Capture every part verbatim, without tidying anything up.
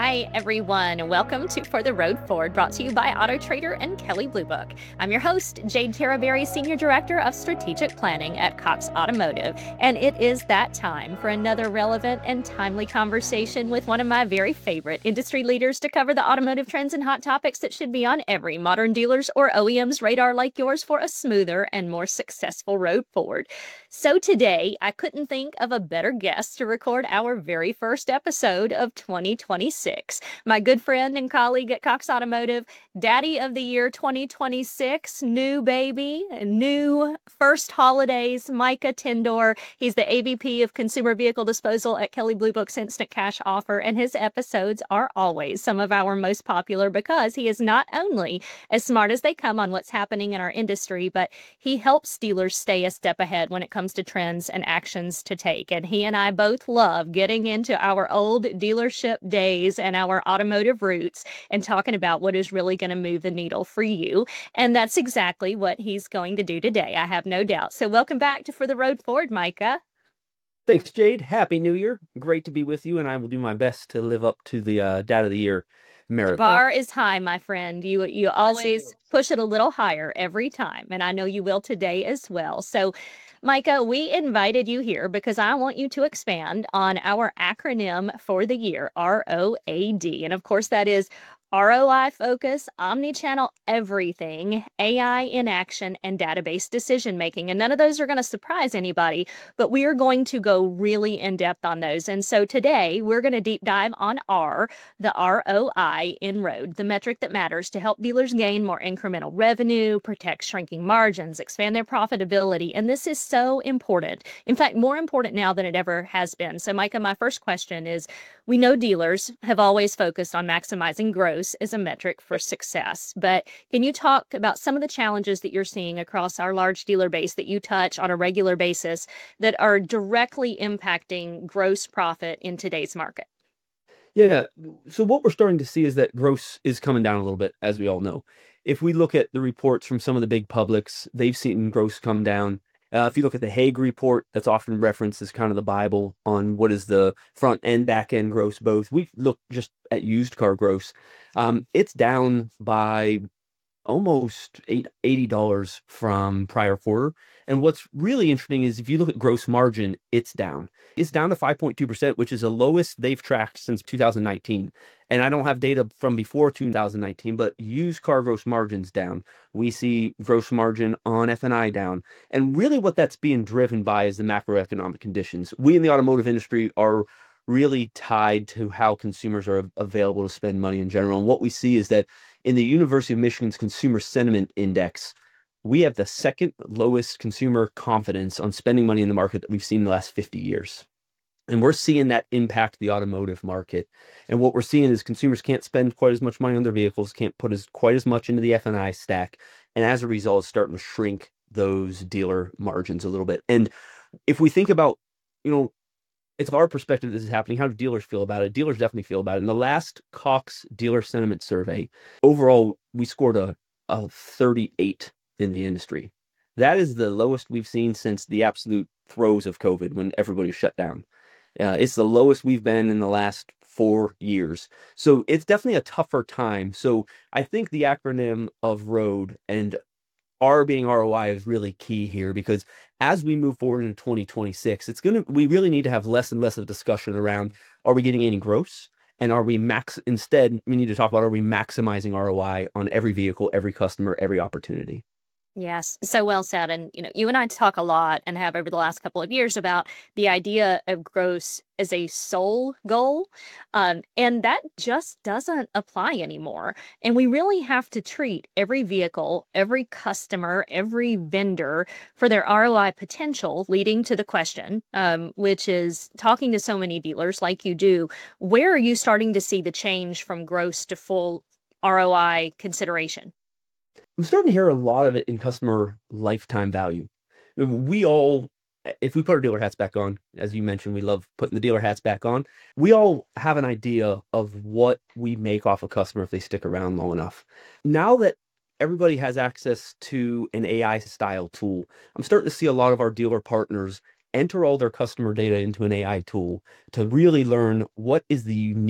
Hi, everyone, and welcome to For the Road Forward, brought to you by Auto Trader and Kelley Blue Book. I'm your host, Jade Terraberry, Senior Director of Strategic Planning at Cox Automotive, and it is that time for another relevant and timely conversation with one of my very favorite industry leaders to cover the automotive trends and hot topics that should be on every modern dealer's or O E M's radar like yours for a smoother and more successful road forward. So today, I couldn't think of a better guest to record our very first episode of twenty twenty-six. My good friend and colleague at Cox Automotive, Daddy of the Year twenty twenty-six, new baby, new first holidays, Micah Tindor. He's the A V P of Consumer Vehicle Disposal at Kelley Blue Book's Instant Cash Offer, and his episodes are always some of our most popular because he is not only as smart as they come on what's happening in our industry, but he helps dealers stay a step ahead when it comes to trends and actions to take. And he and I both love getting into our old dealership days and our automotive roots and talking about what is really going to move the needle for you. And that's exactly what he's going to do today, I have no doubt. So welcome back to For the Road Forward, Micah. Thanks, Jade. Happy New Year. Great to be with you, and I will do my best to live up to the uh, Dad of the Year The merit. bar is high, my friend. You you always push it a little higher every time, and I know you will today as well. So, Micah, we invited you here because I want you to expand on our acronym for the year, R O A D. And of course, that is R O I focus, omni-channel everything, A I in action, and database decision making. And none of those are going to surprise anybody, but we are going to go really in depth on those. And so today we're going to deep dive on R, the R O I in road, the metric that matters to help dealers gain more incremental revenue, protect shrinking margins, expand their profitability. And this is so important. In fact, more important now than it ever has been. So, Micah, my first question is, we know dealers have always focused on maximizing gross as a metric for success, but can you talk about some of the challenges that you're seeing across our large dealer base that you touch on a regular basis that are directly impacting gross profit in today's market? Yeah, so what we're starting to see is that gross is coming down a little bit, as we all know. If we look at the reports from some of the big publics, they've seen gross come down. Uh, if you look at the Hague report, that's often referenced as kind of the Bible on what is the front and back end gross both. We look just at used car gross. Um, it's down by almost eight, eighty dollars from prior quarter. And what's really interesting is if you look at gross margin, it's down. It's down to five point two percent, which is the lowest they've tracked since two thousand nineteen. And I don't have data from before two thousand nineteen, but used car gross margin's down. We see gross margin on F and I down. And really what that's being driven by is the macroeconomic conditions. We in the automotive industry are really tied to how consumers are available to spend money in general. And what we see is that in the University of Michigan's Consumer Sentiment Index, we have the second lowest consumer confidence on spending money in the market that we've seen in the last fifty years. And we're seeing that impact the automotive market. And what we're seeing is consumers can't spend quite as much money on their vehicles, can't put as quite as much into the F and I stack. And as a result, it's starting to shrink those dealer margins a little bit. And if we think about, you know, it's our perspective this is happening. How do dealers feel about it? Dealers definitely feel about it. In the last Cox dealer sentiment survey, overall, we scored a, a thirty-eight in the industry. That is the lowest we've seen since the absolute throes of COVID when everybody shut down. Uh, it's the lowest we've been in the last four years. So it's definitely a tougher time. So I think the acronym of ROAD and R being R O I is really key here because as we move forward into twenty twenty-six, it's gonna we really need to have less and less of discussion around are we getting any gross and are we max instead we need to talk about are we maximizing R O I on every vehicle, every customer, every opportunity. Yes, so well said. And, you know, you and I talk a lot and have over the last couple of years about the idea of gross as a sole goal. Um, and that just doesn't apply anymore. And we really have to treat every vehicle, every customer, every vendor for their R O I potential, leading to the question, um, which is talking to so many dealers like you do, where are you starting to see the change from gross to full R O I consideration? I'm starting to hear a lot of it in customer lifetime value. We all, if we put our dealer hats back on, as you mentioned, we love putting the dealer hats back on. We all have an idea of what we make off a customer if they stick around long enough. Now that everybody has access to an A I style tool, I'm starting to see a lot of our dealer partners enter all their customer data into an A I tool to really learn what is the unique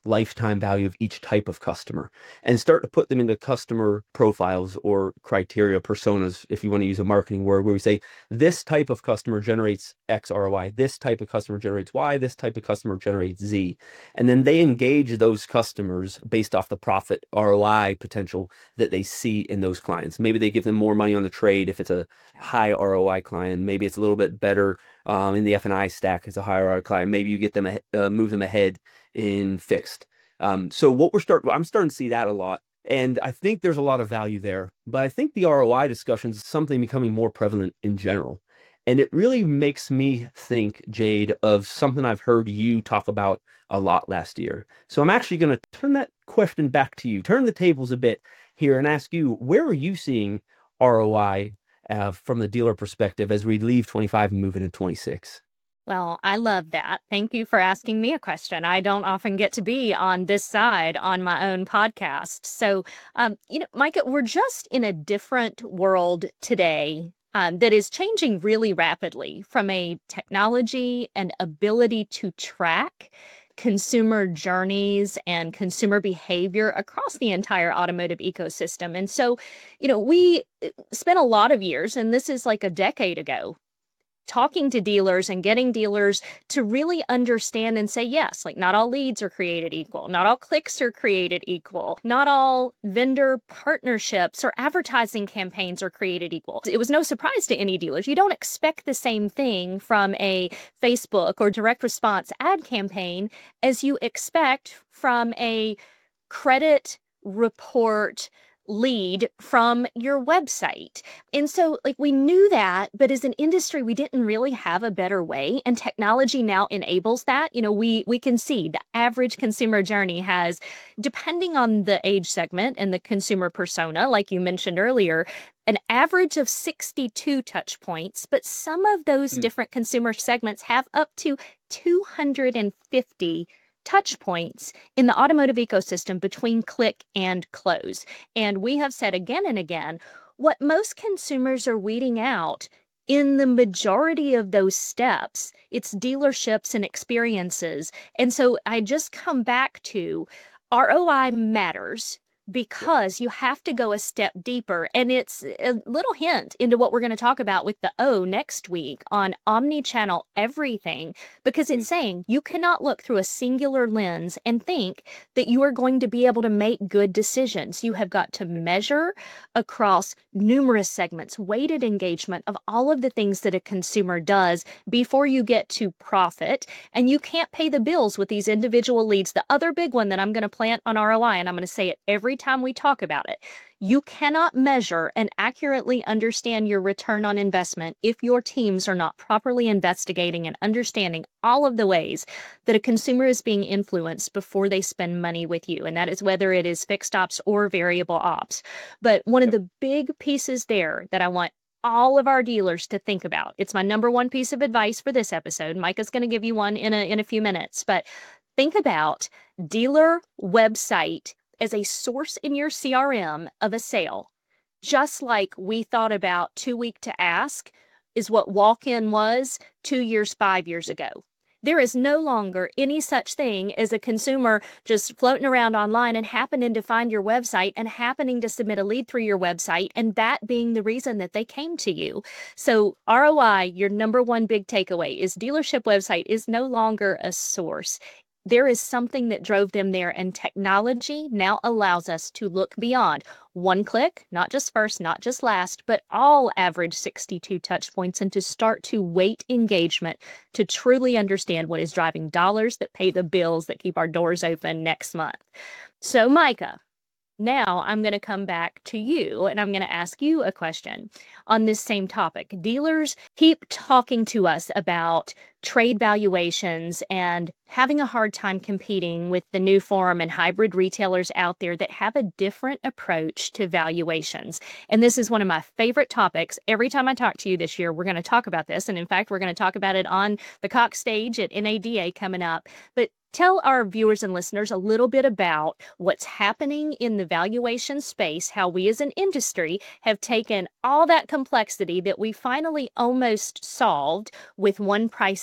lifetime value of each type of customer and start to put them into customer profiles or criteria, personas, if you want to use a marketing word, where we say this type of customer generates X R O I, this type of customer generates Y, this type of customer generates Z. And then they engage those customers based off the profit R O I potential that they see in those clients. Maybe they give them more money on the trade if it's a high R O I client. Maybe it's a little bit better um, in the F and I stack as a higher R O I client. Maybe you get them, uh, move them ahead in fixed. Um, so what we're starting, I'm starting to see that a lot. And I think there's a lot of value there. But I think the R O I discussion is something becoming more prevalent in general. And it really makes me think, Jade, of something I've heard you talk about a lot last year. So I'm actually going to turn that question back to you, turn the tables a bit here and ask you, where are you seeing R O I uh, from the dealer perspective as we leave twenty-five and move into twenty-six? Well, I love that. Thank you for asking me a question. I don't often get to be on this side on my own podcast. So, um, you know, Micah, we're just in a different world today um, that is changing really rapidly from a technology and ability to track consumer journeys and consumer behavior across the entire automotive ecosystem. And so, you know, we uh, spent a lot of years, and this is like a decade ago, talking to dealers and getting dealers to really understand and say, yes, like not all leads are created equal. Not all clicks are created equal. Not all vendor partnerships or advertising campaigns are created equal. It was no surprise to any dealers. You don't expect the same thing from a Facebook or direct response ad campaign as you expect from a credit report lead from your website. And so like we knew that, but as an industry, we didn't really have a better way. And technology now enables that. You know, we we can see the average consumer journey has, depending on the age segment and the consumer persona, like you mentioned earlier, an average of sixty-two touch points, but some of those Mm. different consumer segments have up to two hundred fifty touch points in the automotive ecosystem between click and close. And we have said again and again, what most consumers are weeding out in the majority of those steps, it's dealerships and experiences. And so I just come back to R O I matters because you have to go a step deeper. And it's a little hint into what we're going to talk about with the O next week on omni-channel everything, because it's saying you cannot look through a singular lens and think that you are going to be able to make good decisions. You have got to measure across numerous segments, weighted engagement of all of the things that a consumer does before you get to profit. And you can't pay the bills with these individual leads. The other big one that I'm going to plant on R O I, and I'm going to say it every time we talk about it, you cannot measure and accurately understand your return on investment if your teams are not properly investigating and understanding all of the ways that a consumer is being influenced before they spend money with you. And that is whether it is fixed ops or variable ops. But one of the big pieces there that I want all of our dealers to think about, it's my number one piece of advice for this episode. Micah's going to give you one in a, in a few minutes, but think about dealer website as a source in your C R M of a sale, just like we thought about Too Weak to Ask is what walk-in was two years, five years ago. There is no longer any such thing as a consumer just floating around online and happening to find your website and happening to submit a lead through your website, and that being the reason that they came to you. So R O I, your number one big takeaway, is dealership website is no longer a source. There is something that drove them there, and technology now allows us to look beyond one click, not just first, not just last, but all average sixty-two touch points, and to start to weight engagement to truly understand what is driving dollars that pay the bills that keep our doors open next month. So, Micah, now I'm going to come back to you and I'm going to ask you a question on this same topic. Dealers keep talking to us about trade valuations and having a hard time competing with the new form and hybrid retailers out there that have a different approach to valuations. And this is one of my favorite topics. Every time I talk to you this year, we're going to talk about this. And in fact, we're going to talk about it on the Cox stage at N A D A coming up. But tell our viewers and listeners a little bit about what's happening in the valuation space, how we as an industry have taken all that complexity that we finally almost solved with one price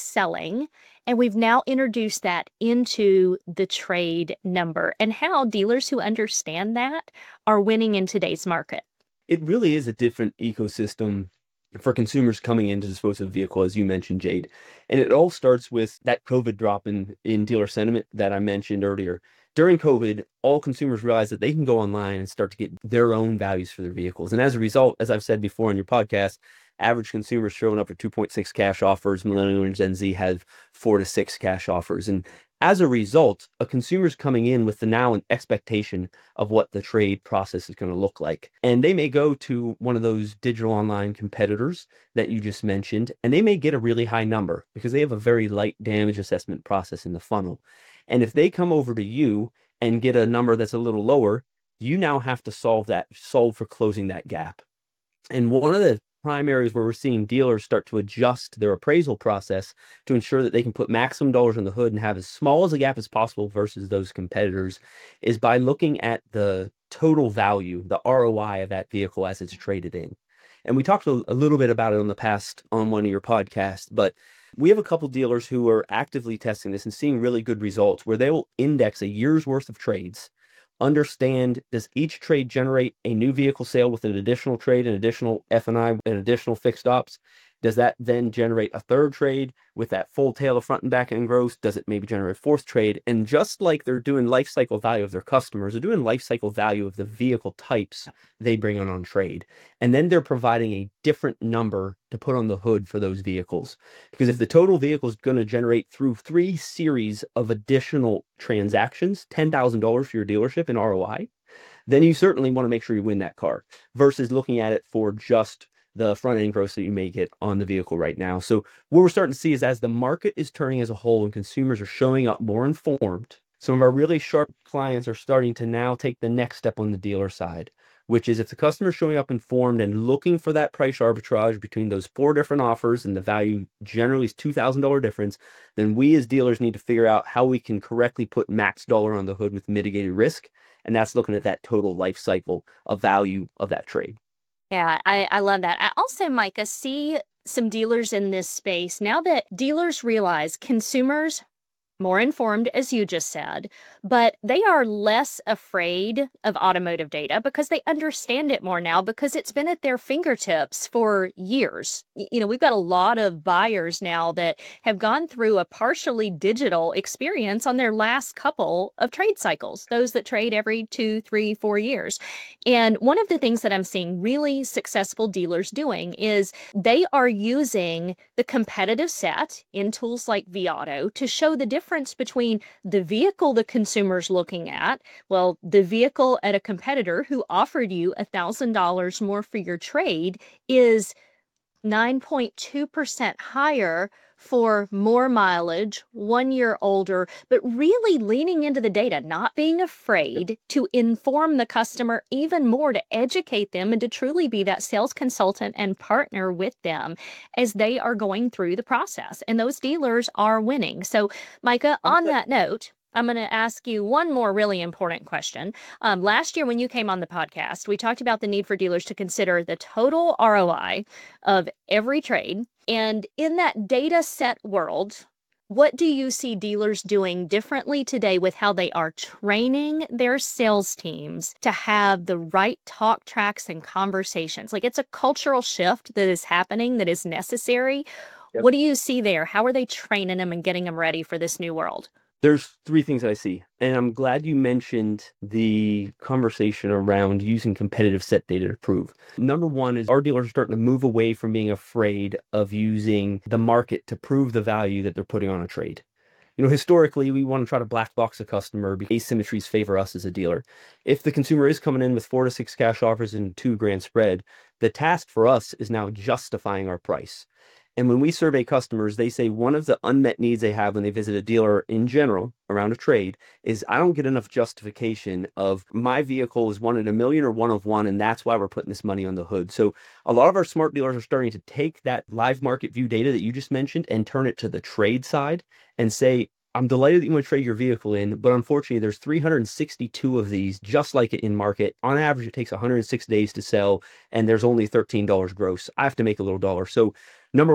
selling, and we've now introduced that into the trade number, and how dealers who understand that are winning in today's market. It really is a different ecosystem for consumers coming in to dispose of a vehicle, as you mentioned, Jade. And it all starts with that COVID drop in, in dealer sentiment that I mentioned earlier. During COVID, all consumers realized that they can go online and start to get their own values for their vehicles. And as a result, as I've said before on your podcast, average consumers showing up for two point six cash offers. Millennial and Gen Z have four to six cash offers. And as a result, a consumer's coming in with the now an expectation of what the trade process is going to look like. And they may go to one of those digital online competitors that you just mentioned, and they may get a really high number because they have a very light damage assessment process in the funnel. And if they come over to you and get a number that's a little lower, you now have to solve that, solve for closing that gap. And one of the prime areas where we're seeing dealers start to adjust their appraisal process to ensure that they can put maximum dollars on the hood and have as small as a gap as possible versus those competitors is by looking at the total value, the R O I of that vehicle as it's traded in. And we talked a, a little bit about it on the past on one of your podcasts, but we have a couple dealers who are actively testing this and seeing really good results where they will index a year's worth of trades, understand, does each trade generate a new vehicle sale with an additional trade, an additional F and I, an additional fixed ops? Does that then generate a third trade with that full tail of front and back end gross? Does it maybe generate a fourth trade? And just like they're doing life cycle value of their customers, they're doing life cycle value of the vehicle types they bring on on trade. And then they're providing a different number to put on the hood for those vehicles. Because if the total vehicle is going to generate through three series of additional transactions, ten thousand dollars for your dealership in R O I, then you certainly want to make sure you win that car versus looking at it for just the front end gross that you may get on the vehicle right now. So what we're starting to see is as the market is turning as a whole and consumers are showing up more informed, some of our really sharp clients are starting to now take the next step on the dealer side, which is if the customer is showing up informed and looking for that price arbitrage between those four different offers and the value generally is two thousand dollars difference, then we as dealers need to figure out how we can correctly put max dollar on the hood with mitigated risk. And that's looking at that total life cycle of value of that trade. Yeah, I, I love that. I also, Micah, see some dealers in this space now that dealers realize consumers more informed, as you just said, but they are less afraid of automotive data because they understand it more now because it's been at their fingertips for years. You know, we've got a lot of buyers now that have gone through a partially digital experience on their last couple of trade cycles, those that trade every two, three, four years. And one of the things that I'm seeing really successful dealers doing is they are using the competitive set in tools like vAuto to show the difference between the vehicle the consumer's looking at, well, the vehicle at a competitor who offered you one thousand dollars more for your trade is nine point two percent higher for more mileage, one year older, but really leaning into the data, not being afraid to inform the customer even more, to educate them and to truly be that sales consultant and partner with them as they are going through the process. And those dealers are winning. So, Micah, on that note, I'm going to ask you one more really important question. Um, last year, when you came on the podcast, we talked about the need for dealers to consider the total R O I of every trade. And in that data set world, what do you see dealers doing differently today with how they are training their sales teams to have the right talk tracks and conversations? Like, it's a cultural shift that is happening that is necessary. Yep. What do you see there? How are they training them and getting them ready for this new world? There's three things I see, and I'm glad you mentioned the conversation around using competitive set data to prove. Number one is our dealers are starting to move away from being afraid of using the market to prove the value that they're putting on a trade. You know, historically, we want to try to black box a customer because asymmetries favor us as a dealer. If the consumer is coming in with four to six cash offers and two grand spread, the task for us is now justifying our price. And when we survey customers, they say one of the unmet needs they have when they visit a dealer in general around a trade is, I don't get enough justification of my vehicle is one in a million or one of one, and that's why we're putting this money on the hood. So a lot of our smart dealers are starting to take that live market view data that you just mentioned and turn it to the trade side and say, I'm delighted that you want to trade your vehicle in, but unfortunately there's three hundred sixty-two of these just like it in market. On average, it takes one hundred six days to sell, and there's only thirteen dollars gross. I have to make a little dollar. So number one,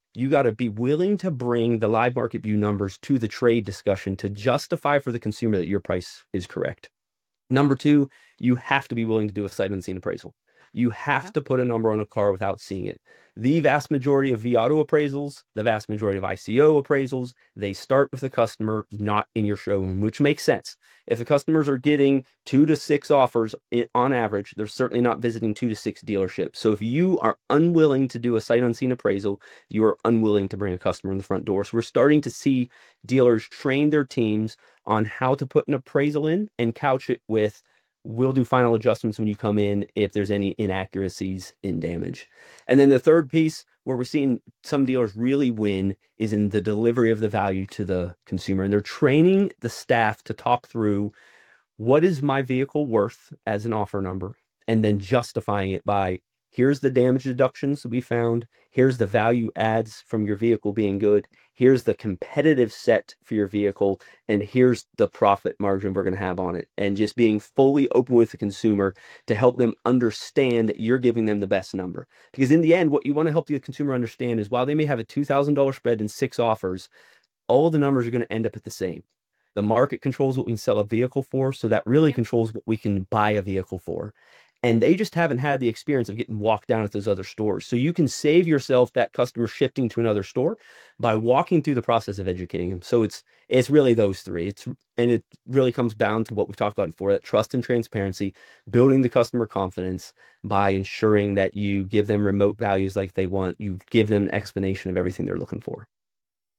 You got to be willing to bring the live market view numbers to the trade discussion to justify for the consumer that your price is correct. Number two, you have to be willing to do a sight unseen appraisal. You have Yeah. to put a number on a car without seeing it. The vast majority of vAuto appraisals, the vast majority of I C O appraisals, they start with the customer, not in your showroom, which makes sense. If the customers are getting two to six offers on average, they're certainly not visiting two to six dealerships. So if you are unwilling to do a sight unseen appraisal, you are unwilling to bring a customer in the front door. So we're starting to see dealers train their teams on how to put an appraisal in and couch it with, we'll do final adjustments when you come in if there's any inaccuracies in damage. And then the third piece where we're seeing some dealers really win is in the delivery of the value to the consumer. And they're training the staff to talk through, what is my vehicle worth as an offer number, and then justifying it by, here's the damage deductions we found, here's the value adds from your vehicle being good, here's the competitive set for your vehicle, and here's the profit margin we're going to have on it. And just being fully open with the consumer to help them understand that you're giving them the best number. Because in the end, what you want to help the consumer understand is, while they may have a two thousand dollars spread and six offers, all the numbers are going to end up at the same. The market controls what we can sell a vehicle for, so that really Yeah. controls what we can buy a vehicle for. And they just haven't had the experience of getting walked down at those other stores. So you can save yourself that customer shifting to another store by walking through the process of educating them. So it's it's really those three. It's and it really comes down to what we've talked about before: that trust and transparency, building the customer confidence by ensuring that you give them remote values like they want, you give them an explanation of everything they're looking for.